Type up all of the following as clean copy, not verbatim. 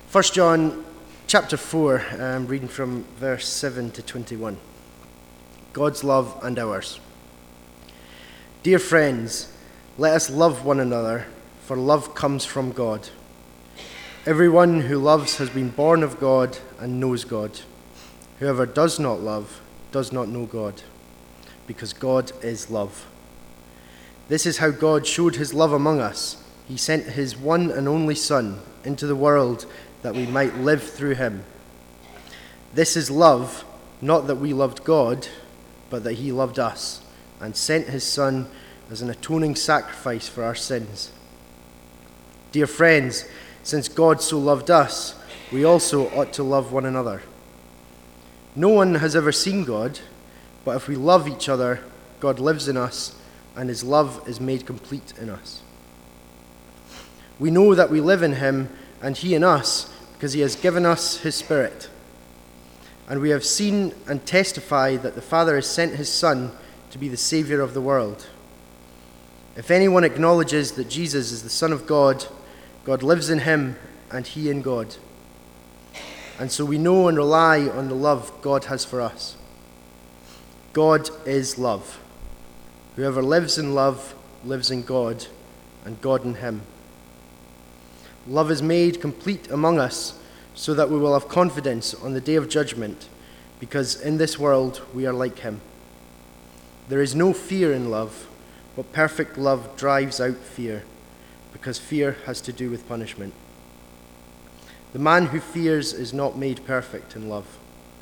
1 John chapter 4, reading from verse 7 to 21. God's love and ours. Dear friends, let us love one another, for love comes from God. Everyone who loves has been born of God and knows God. Whoever does not love does not know God, because God is love. This is how God showed his love among us. He sent his one and only Son into the world that we might live through him. This is love, not that we loved God, but that he loved us and sent his Son as an atoning sacrifice for our sins. Dear friends, since God so loved us, we also ought to love one another. No one has ever seen God, but if we love each other, God lives in us, and his love is made complete in us. We know that we live in him, and he in us, because he has given us his Spirit. And we have seen and testify that the Father has sent his Son to be the Savior of the world. If anyone acknowledges that Jesus is the Son of God, God lives in him, and he in God. And so we know and rely on the love God has for us. God is love. Whoever lives in love lives in God, and God in him. Love is made complete among us so that we will have confidence on the day of judgment, because in this world we are like him. There is no fear in love, but perfect love drives out fear, because fear has to do with punishment. The man who fears is not made perfect in love.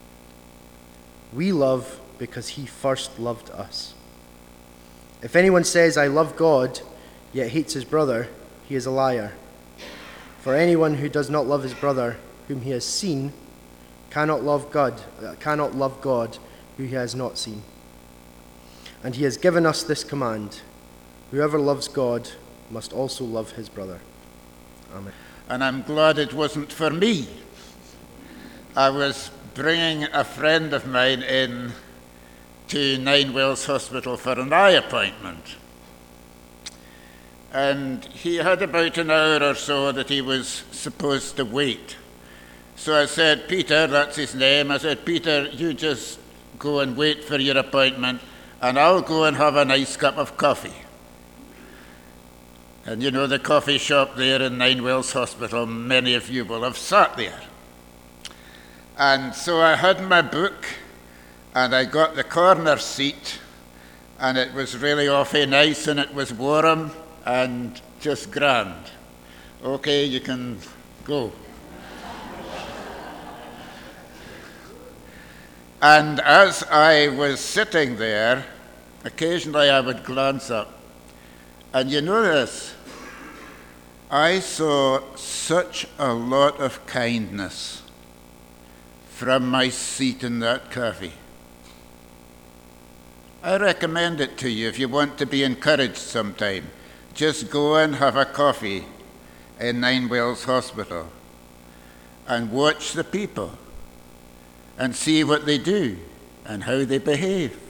We love because he first loved us. If anyone says, I love God, yet hates his brother, he is a liar. For anyone who does not love his brother, whom he has seen, cannot love God, who he has not seen. And he has given us this command: whoever loves God must also love his brother. Amen. And I'm glad it wasn't for me. I was bringing a friend of mine in to Nine Wells Hospital for an eye appointment. And he had about an hour or so that he was supposed to wait. So I said, Peter, that's his name, I said, Peter, you just go and wait for your appointment, and I'll go and have a nice cup of coffee. And you know the coffee shop there in Nine Wells Hospital, many of you will have sat there. And so I had my book, and I got the corner seat, and it was really awfully nice, and it was warm, and just grand. Okay, you can go. And as I was sitting there, occasionally I would glance up. And you notice, I saw such a lot of kindness from my seat in that cafe. I recommend it to you if you want to be encouraged sometime. Just go and have a coffee in Nine Wells Hospital and watch the people and see what they do and how they behave.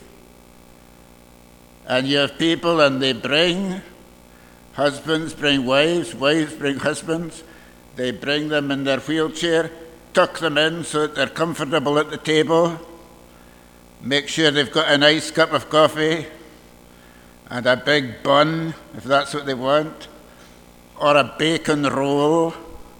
And you have people and they bring husbands, bring wives, wives bring husbands. They bring them in their wheelchair, tuck them in so that they're comfortable at the table, make sure they've got a nice cup of coffee and a big bun, if that's what they want, or a bacon roll.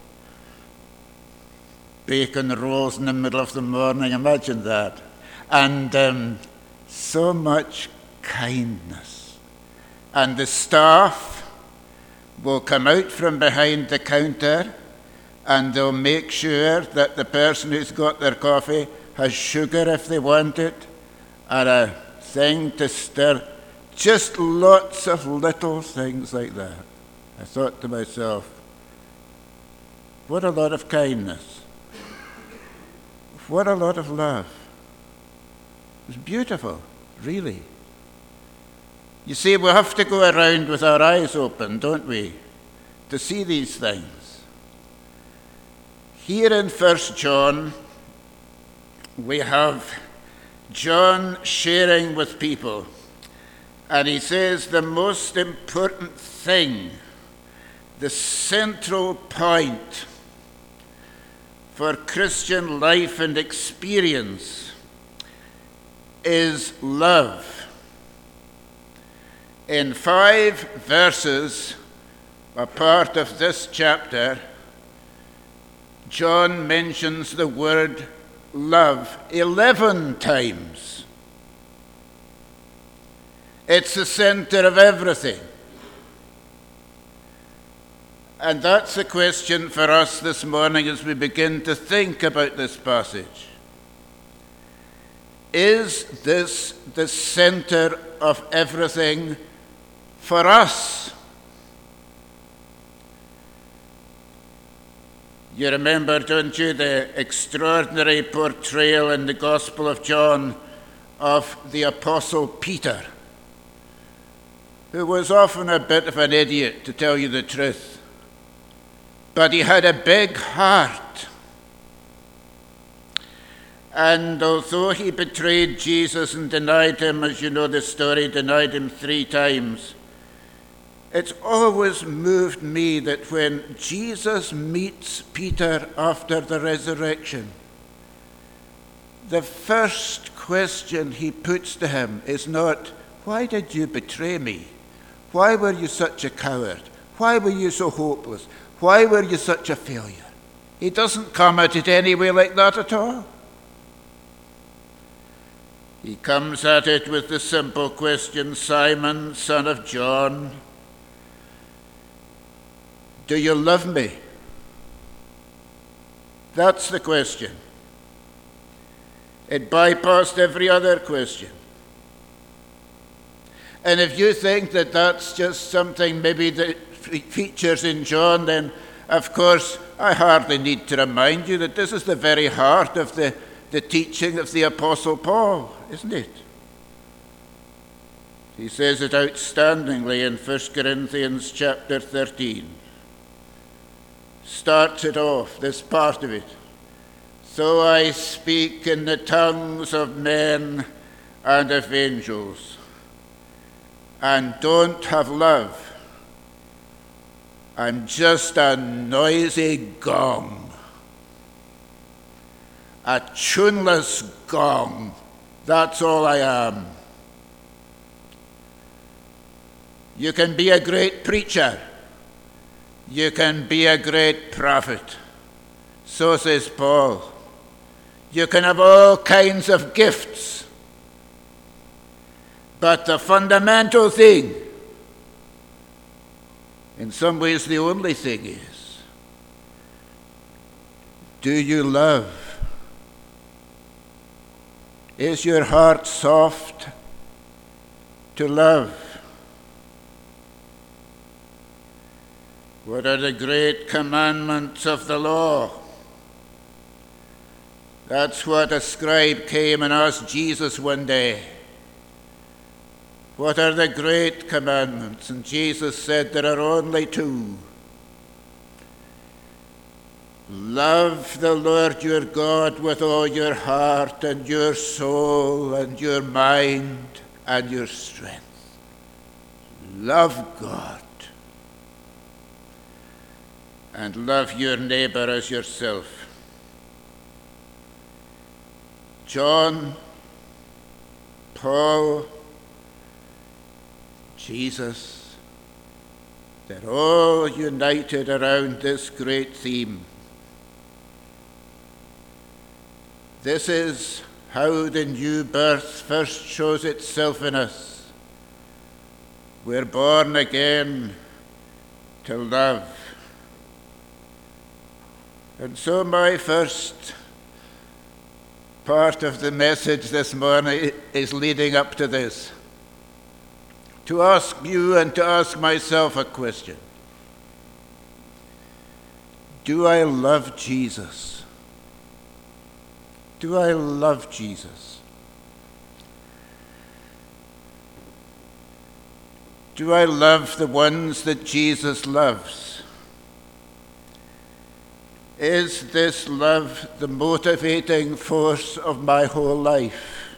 Bacon rolls in the middle of the morning, imagine that. And so much kindness. And the staff will come out from behind the counter and they'll make sure that the person who's got their coffee has sugar if they want it, and a thing to stir. Just lots of little things like that. I thought to myself, what a lot of kindness. What a lot of love. It was beautiful, really. You see, we have to go around with our eyes open, don't we, to see these things. Here in 1 John, we have John sharing with people, and he says the most important thing, the central point for Christian life and experience is love. In 5 verses, a part of this chapter, John mentions the word love 11 times. It's the center of everything. And that's a question for us this morning as we begin to think about this passage. Is this the center of everything for us? You remember, don't you, the extraordinary portrayal in the Gospel of John of the Apostle Peter, who was often a bit of an idiot, to tell you the truth. But he had a big heart. And although he betrayed Jesus and denied him, as you know the story, denied him 3 times, it's always moved me that when Jesus meets Peter after the resurrection, the first question he puts to him is not, "Why did you betray me? Why were you such a coward? Why were you so hopeless? Why were you such a failure?" He doesn't come at it anyway like that at all. He comes at it with the simple question, "Simon, son of John, do you love me?" That's the question. It bypassed every other question. And if you think that that's just something maybe that features in John, then of course I hardly need to remind you that this is the very heart of the teaching of the Apostle Paul, isn't it? He says it outstandingly in 1 Corinthians chapter 13. Starts it off, this part of it. "So I speak in the tongues of men and of angels, and don't have love, I'm just a noisy gong, a tuneless gong. That's all I am." You can be a great preacher. You can be a great prophet. So says Paul. You can have all kinds of gifts. But the fundamental thing, in some ways the only thing, is, do you love? Is your heart soft to love? What are the great commandments of the law? That's what a scribe came and asked Jesus one day. What are the great commandments? And Jesus said there are only 2. Love the Lord your God with all your heart and your soul and your mind and your strength. Love God. And love your neighbor as yourself. John, Paul, Jesus, they're all united around this great theme. This is how the new birth first shows itself in us. We're born again to love. And so my first part of the message this morning is leading up to this. To ask you and to ask myself a question. Do I love Jesus? Do I love Jesus? Do I love the ones that Jesus loves? Is this love the motivating force of my whole life?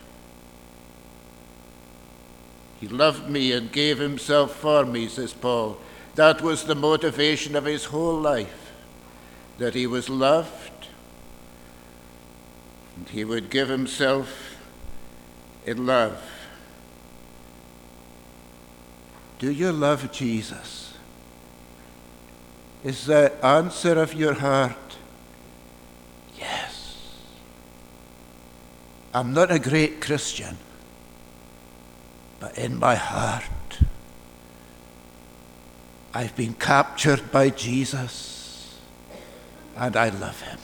He loved me and gave himself for me, says Paul. That was the motivation of his whole life, that he was loved And he would give himself in love. Do you love Jesus? Is the answer of your heart yes? I'm not a great Christian, but in my heart, I've been captured by Jesus, and I love him.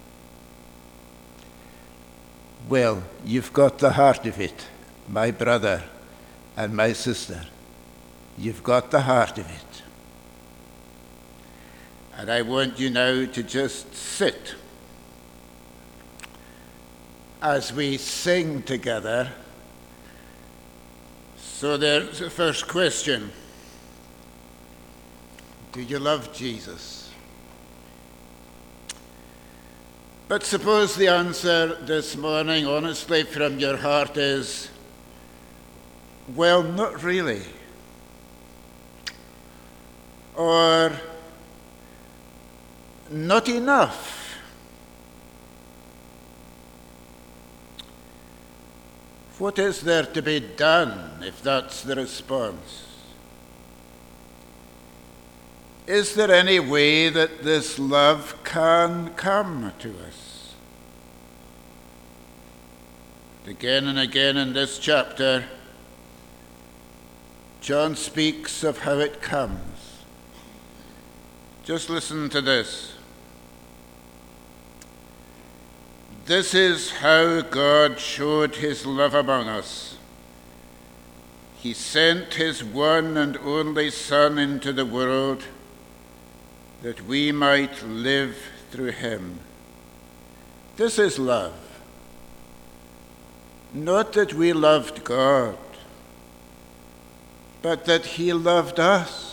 Well, you've got the heart of it, my brother and my sister. You've got the heart of it. And I want you now to just sit as we sing together. So there's the first question. Do you love Jesus? But suppose the answer this morning, honestly, from your heart is, well, not really. Or not enough. What is there to be done if that's the response? Is there any way that this love can come to us? Again and again in this chapter, John speaks of how it comes. Just listen to this. This is how God showed his love among us. He sent his one and only Son into the world that we might live through him. This is love. Not that we loved God, but that he loved us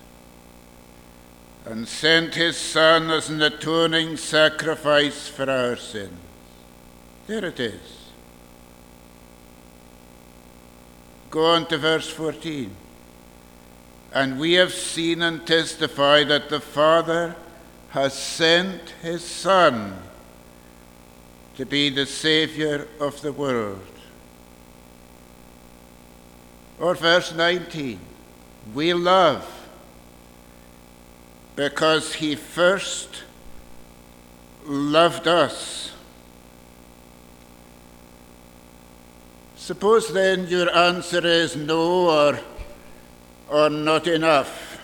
and sent his Son as an atoning sacrifice for our sins. There it is. Go on to verse 14. And we have seen and testify that the Father has sent his Son to be the Savior of the world. Or verse 19. We love because he first loved us. Suppose then your answer is no or not enough.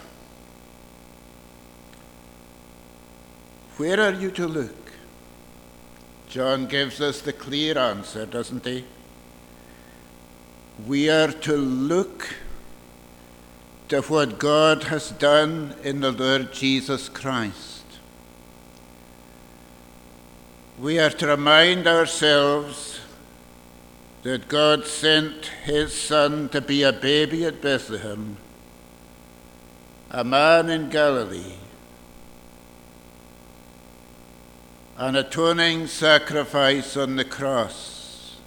Where are you to look? John gives us the clear answer, doesn't he? We are to look to what God has done in the Lord Jesus Christ. We are to remind ourselves that God sent his Son to be a baby at Bethlehem, a man in Galilee, an atoning sacrifice on the cross,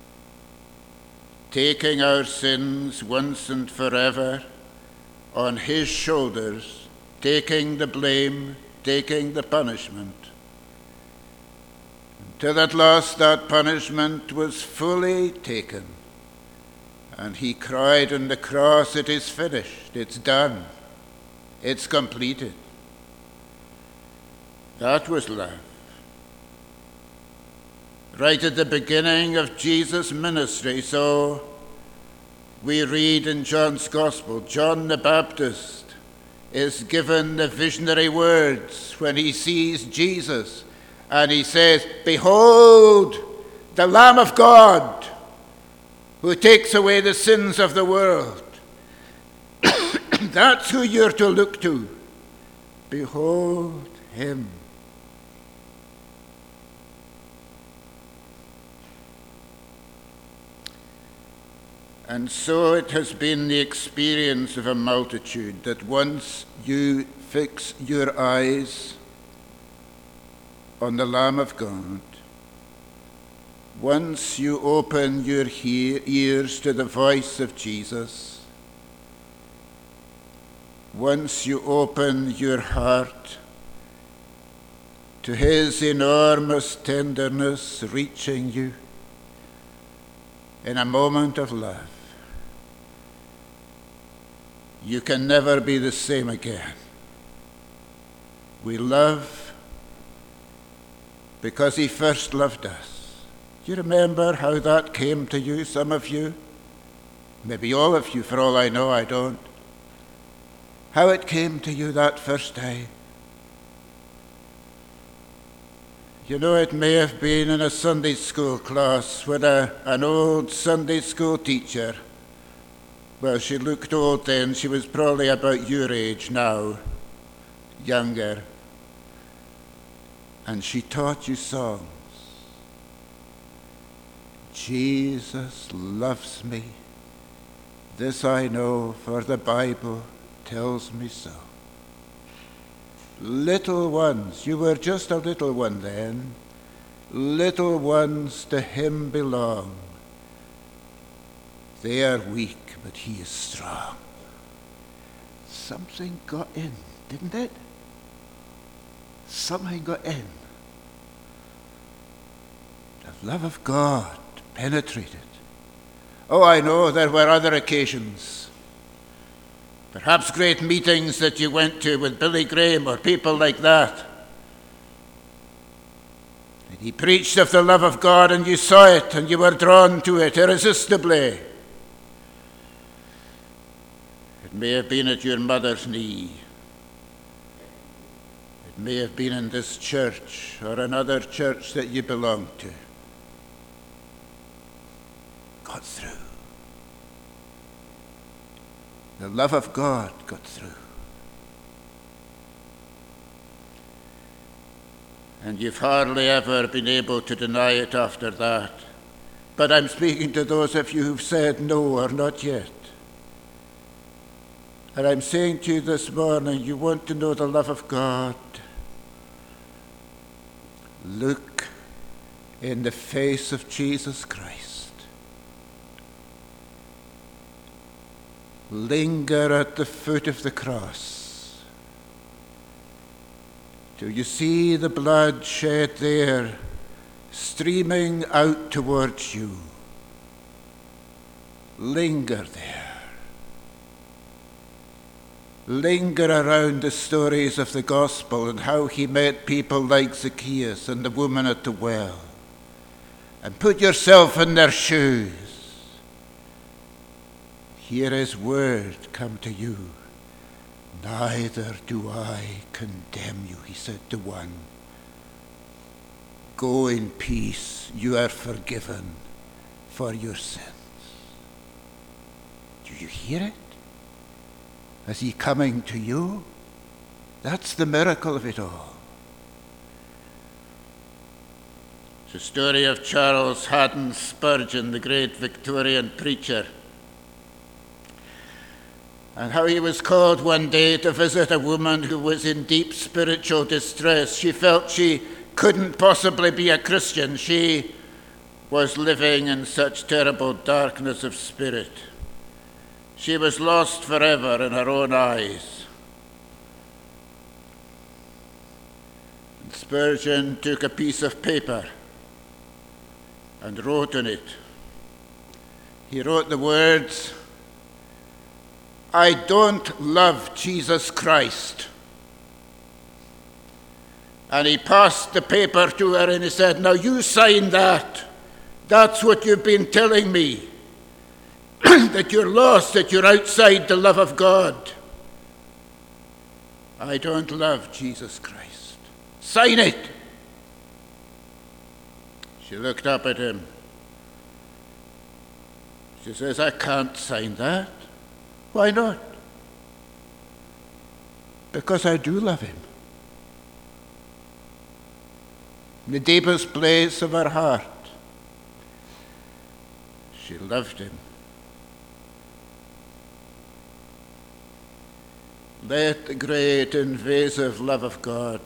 taking our sins once and forever on his shoulders, taking the blame, taking the punishment, till at last that punishment was fully taken. And he cried on the cross, "It is finished, it's done, it's completed." That was love. Right at the beginning of Jesus' ministry, so we read in John's Gospel, John the Baptist is given the visionary words when he sees Jesus. And he says, "Behold, the Lamb of God, who takes away the sins of the world." That's who you're to look to. Behold him. And so it has been the experience of a multitude that once you fix your eyes on the Lamb of God, once you open your ears to the voice of Jesus, once you open your heart to his enormous tenderness reaching you in a moment of love, you can never be the same again. We love because he first loved us. Do you remember how that came to you, some of you? Maybe all of you, for all I know, I don't. How it came to you that first time. You know, it may have been in a Sunday school class with an old Sunday school teacher. Well, she looked old then. She was probably about your age now, younger. And she taught you songs. Jesus loves me. This I know, for the Bible tells me so. Little ones, you were just a little one then. Little ones to him belong. They are weak, but he is strong. Something got in, didn't it? Something got in. The love of God penetrated. Oh, I know there were other occasions. Perhaps great meetings that you went to with Billy Graham or people like that. And he preached of the love of God and you saw it and you were drawn to it irresistibly. It may have been at your mother's knee. It may have been in this church or another church that you belong to. Got through. The love of God got through. And you've hardly ever been able to deny it after that. But I'm speaking to those of you who've said no or not yet. And I'm saying to you this morning, you want to know the love of God. Look in the face of Jesus Christ. Linger at the foot of the cross till you see the blood shed there, streaming out towards you. Linger there. Linger around the stories of the gospel and how he met people like Zacchaeus and the woman at the well. And put yourself in their shoes. Hear his word come to you. Neither do I condemn you, he said to one. Go in peace, you are forgiven for your sins. Do you hear it? Is he coming to you? That's the miracle of it all. It's the story of Charles Haddon Spurgeon, the great Victorian preacher, and how he was called one day to visit a woman who was in deep spiritual distress. She felt she couldn't possibly be a Christian. She was living in such terrible darkness of spirit. She was lost forever in her own eyes. And Spurgeon took a piece of paper and wrote on it. He wrote the words, I don't love Jesus Christ. And he passed the paper to her and he said, now you sign that. That's what you've been telling me. That you're lost, that you're outside the love of God. I don't love Jesus Christ. Sign it. She looked up at him. She says, I can't sign that. Why not? Because I do love him. In the deepest place of her heart, she loved him. Let the great invasive love of God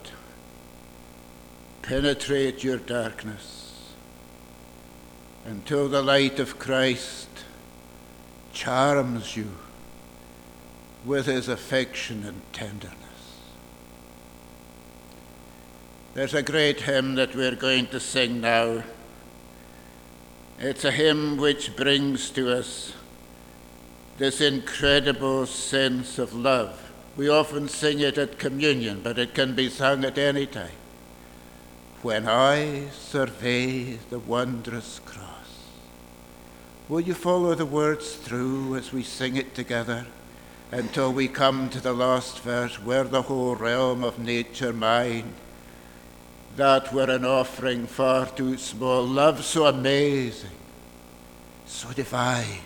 penetrate your darkness until the light of Christ charms you with his affection and tenderness. There's a great hymn that we're going to sing now. It's a hymn which brings to us this incredible sense of love. We often sing it at communion, but it can be sung at any time. When I survey the wondrous cross. Will you follow the words through as we sing it together until we come to the last verse, where the whole realm of nature mine, that were an offering far too small, love so amazing, so divine,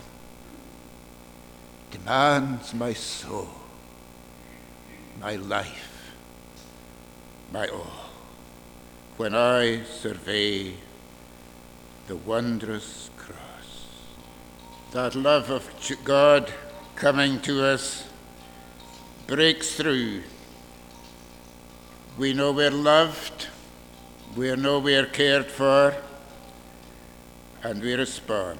demands my soul, my life, my all. When I survey the wondrous cross. That love of God coming to us breaks through. We know we're loved, we know we're cared for, and we respond.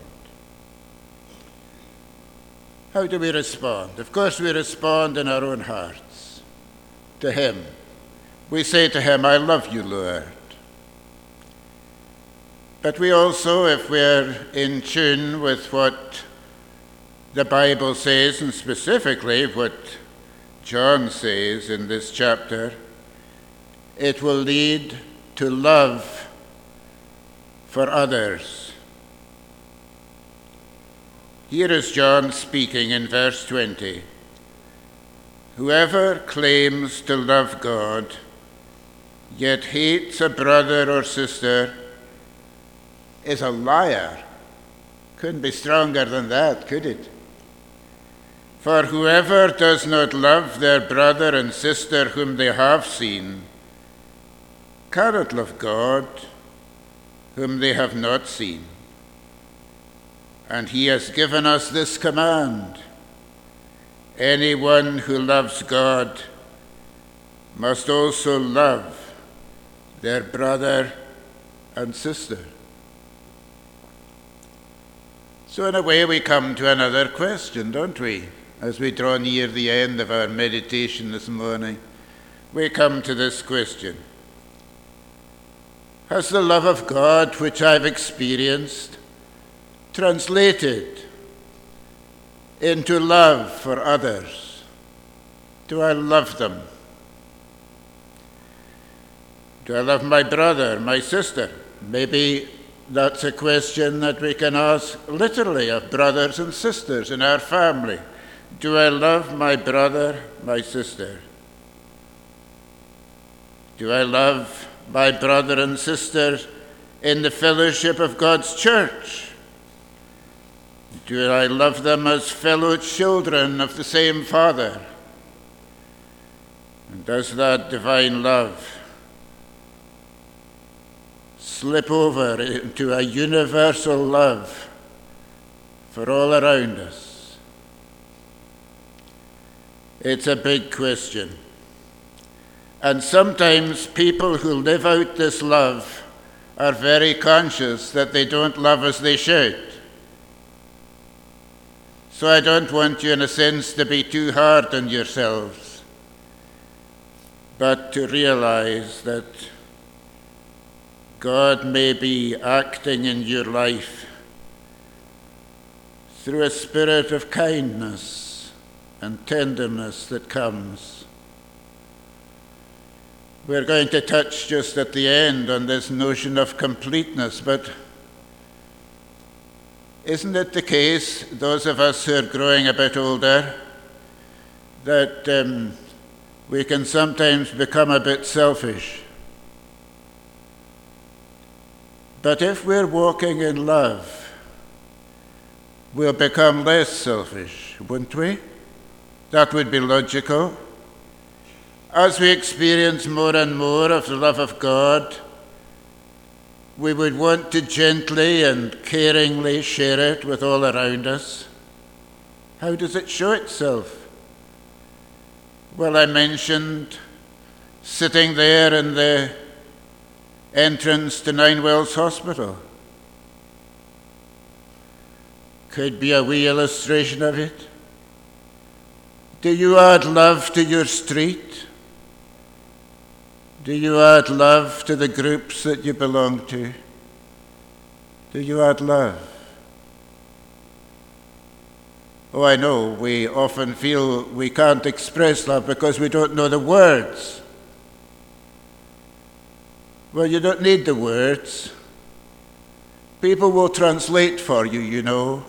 How do we respond? Of course, we respond in our own hearts to Him. We say to Him, I love you, Lord. But we also, if we're in tune with what the Bible says, and specifically what John says in this chapter, it will lead to love for others. Here is John speaking in verse 20. Whoever claims to love God, yet hates a brother or sister, is a liar. Couldn't be stronger than that, could it? For whoever does not love their brother and sister whom they have seen cannot love God whom they have not seen. And He has given us this command: anyone who loves God must also love their brother and sister. So in a way we come to another question, don't we? As we draw near the end of our meditation this morning, we come to this question. Has the love of God which I've experienced translated into love for others? Do I love them? Do I love my brother, my sister? Maybe that's a question that we can ask literally of brothers and sisters in our family. Do I love my brother, my sister? Do I love my brother and sister in the fellowship of God's church? Do I love them as fellow children of the same Father? And does that divine love slip over into a universal love for all around us? It's a big question. And sometimes people who live out this love are very conscious that they don't love as they should. So I don't want you, in a sense, to be too hard on yourselves, but to realize that God may be acting in your life through a spirit of kindness and tenderness that comes. We're going to touch just at the end on this notion of completeness, but isn't it the case, those of us who are growing a bit older, that we can sometimes become a bit selfish? But if we're walking in love, we'll become less selfish, wouldn't we? That would be logical. As we experience more and more of the love of God, we would want to gently and caringly share it with all around us. How does it show itself? Well, I mentioned sitting there in the entrance to Ninewells Hospital. Could be a wee illustration of it. Do you add love to your street? Do you add love to the groups that you belong to? Do you add love? Oh, I know, we often feel we can't express love because we don't know the words. Well, you don't need the words. People will translate for you, you know.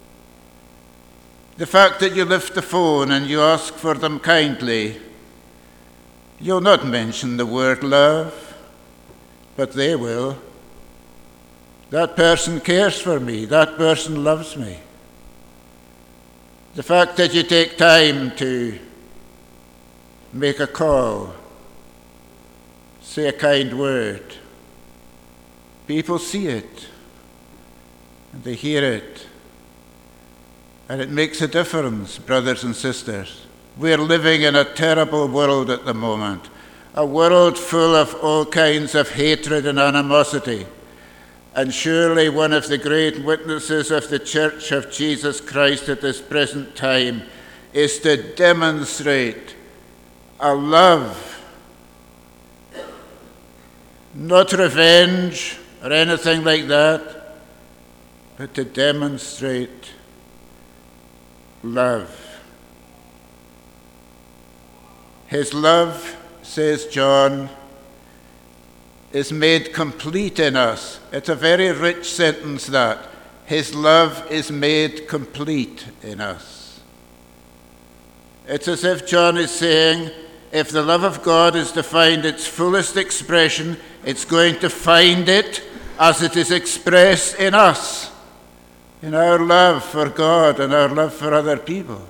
The fact that you lift the phone and you ask for them kindly, you'll not mention the word love, but they will. That person cares for me. That person loves me. The fact that you take time to make a call, say a kind word, people see it and they hear it. And it makes a difference, brothers and sisters. We're living in a terrible world at the moment, a world full of all kinds of hatred and animosity. And surely one of the great witnesses of the Church of Jesus Christ at this present time is to demonstrate a love, not revenge or anything like that, but to demonstrate love. His love, says John, is made complete in us. It's a very rich sentence, that. His love is made complete in us. It's as if John is saying, if the love of God is to find its fullest expression, it's going to find it as it is expressed in us, in our love for God and our love for other people.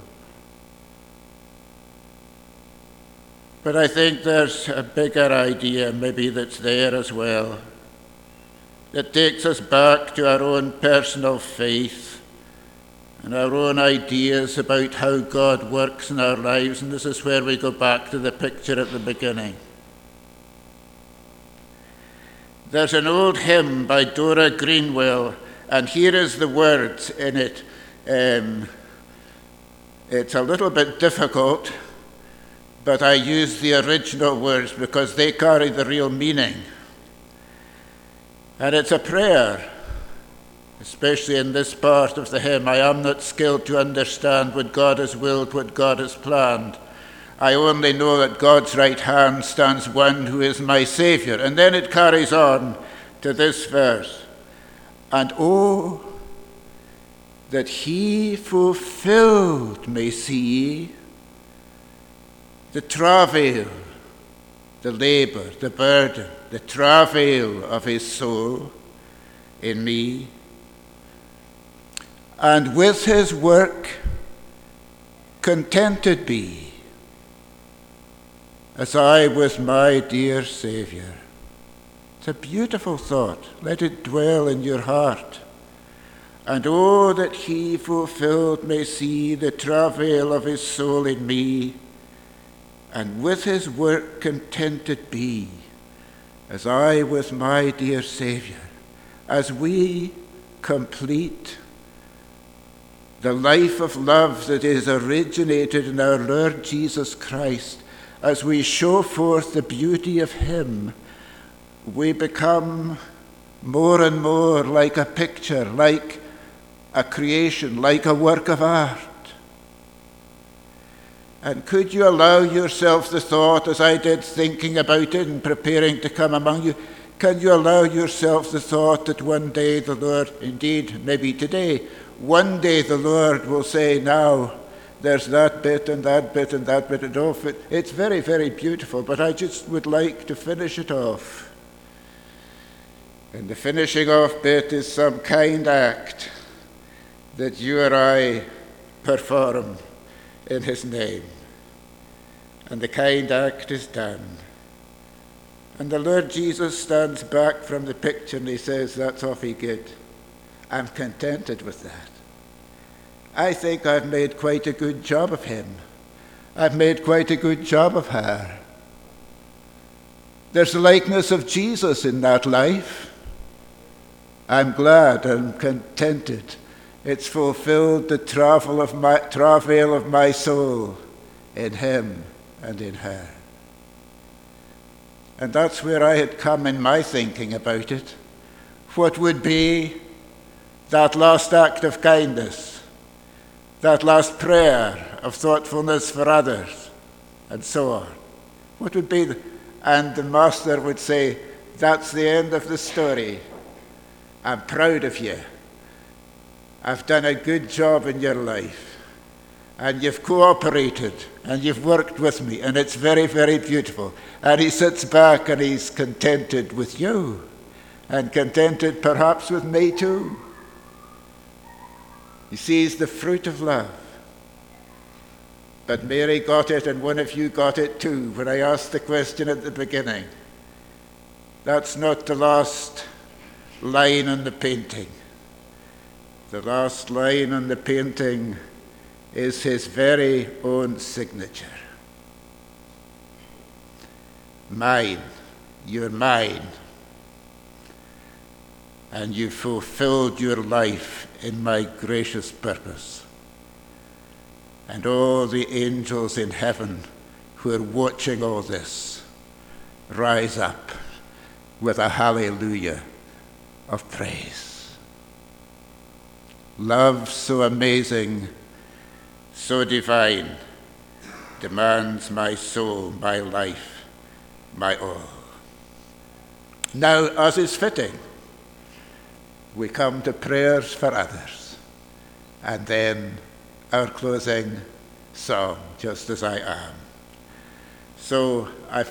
But I think there's a bigger idea maybe that's there as well, that takes us back to our own personal faith and our own ideas about how God works in our lives. And this is where we go back to the picture at the beginning. There's an old hymn by Dora Greenwell, and here is the words in it. It's a little bit difficult, but I use the original words because they carry the real meaning. And it's a prayer, especially in this part of the hymn. I am not skilled to understand what God has willed, what God has planned. I only know that God's right hand stands one who is my Saviour. And then it carries on to this verse. And oh, that he fulfilled may see the travail, the labour, the burden, the travail of his soul in me, and with his work contented be, as I with my dear Saviour. It's a beautiful thought. Let it dwell in your heart. And oh, that he fulfilled may see the travail of his soul in me, and with his work contented be, as I with my dear Saviour, as we complete the life of love that is originated in our Lord Jesus Christ, as we show forth the beauty of him, we become more and more like a picture, like a creation, like a work of art. And could you allow yourself the thought, as I did thinking about it and preparing to come among you, can you allow yourself the thought that one day the Lord, indeed maybe today, one day the Lord will say, now there's that bit and that bit and that bit and off. It's very, very beautiful, but I just would like to finish it off. And the finishing off bit is some kind act that you or I perform in his name. And the kind act is done. And the Lord Jesus stands back from the picture and he says, that's awfully good. I'm contented with that. I think I've made quite a good job of him. I've made quite a good job of her. There's the likeness of Jesus in that life. I'm glad and contented. It's fulfilled the travail of my soul in him and in her. And that's where I had come in my thinking about it. What would be that last act of kindness, that last prayer of thoughtfulness for others, and so on? What would be and the Master would say, that's the end of the story. I'm proud of you. I've done a good job in your life. And you've cooperated, and you've worked with me, and it's very, very beautiful. And he sits back and he's contented with you, and contented perhaps with me too. He sees the fruit of love. But Mary got it, and one of you got it too, when I asked the question at the beginning. That's not the last line on the painting. The last line on the painting is his very own signature. Mine, you're mine. And you fulfilled your life in my gracious purpose. And all the angels in heaven who are watching all this rise up with a hallelujah of praise. Love so amazing, so divine, demands my soul, my life, my all. Now, as is fitting, we come to prayers for others, and then our closing song, Just As I Am. So I've